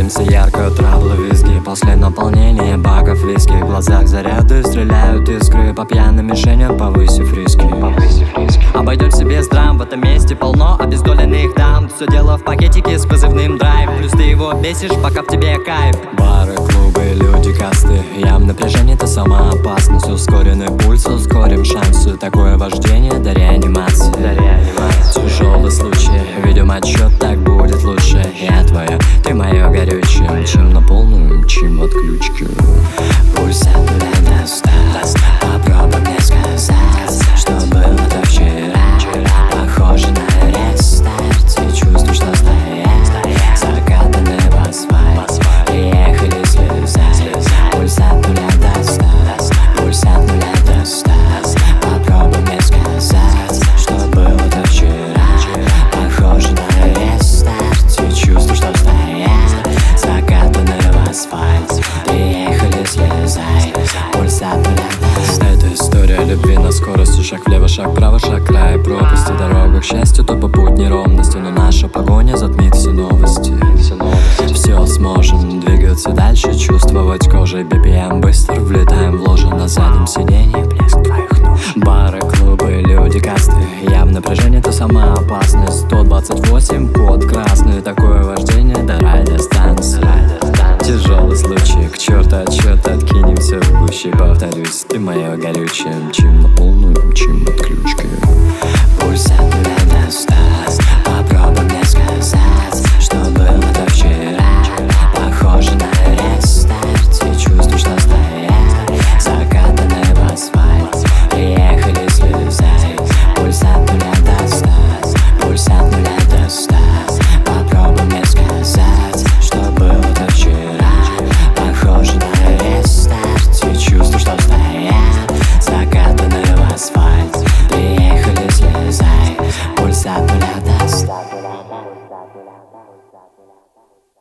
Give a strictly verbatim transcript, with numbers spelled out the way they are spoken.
Пыльца яркая, травлы, визги. После наполнения баков виски в глазах заряды, стреляют искры по пьяным мишеням, повысив риски. Обойдемся без драм, в этом месте полно обездоленных дам. Все дело в пакетике с позывным драйв. Плюс ты его бесишь, пока в тебе кайф. Бары, клубы, люди, касты. Ям напряжение, это сама опасность. Ускоренный пульс, ускорим шансы. Такое вождение до реанимации. Тяжелый случай, ведем отчет, так будет лучше. Я твоя, ты мое горючее. Чем на полную, чем отключки. Пульс от нуля до ста. Попробуй мне сказать, что было до вчера. Похоже на рестарт, и чувствую, что стоят закатаны в асфальт. Приехали слезать. Пульс от нуля до ста. Пульс от нуля до ста. Попробуй мне сказать, что было до вчера. Похоже на рестарт, и чувствую, что стоят закатаны в асфальт. Приехали слезай. Пульс от нуля до ста. Это история любви на скорости. Шаг влево, шаг вправо, шаг край пропасти. Дорога к счастью, то по путь неровности. Но наша погоня затмит все новости. Все сможем двигаться дальше, чувствовать кожей би пи эм. Быстро влетаем в ложе, на заднем сиденье блеск твоих ног. Бары, клубы, люди, касты. Ям напряжение, это сама опасность. Сто двадцать восемь, код красный. Такое вождение до радиостанции. Тяжелый случай, к черту отчет, откинемся в гуще. Повторюсь, ты мое горючее. Чем на полную, чем отключки. Пульс от нуля до ста. Попробуй мне сказать, что было до вчера. Похоже на рестарт, и чувствую, что стоят закатаны в асфальт. Приехали слезай. Пульс от нуля до ста. Пульс от нуля до ста. Попробуй мне сказать, что было до вчера. Похоже на рестарт, и чувствую, что стоят закатаны в асфальт. Приехали слезай. Пульс от нуля до ста.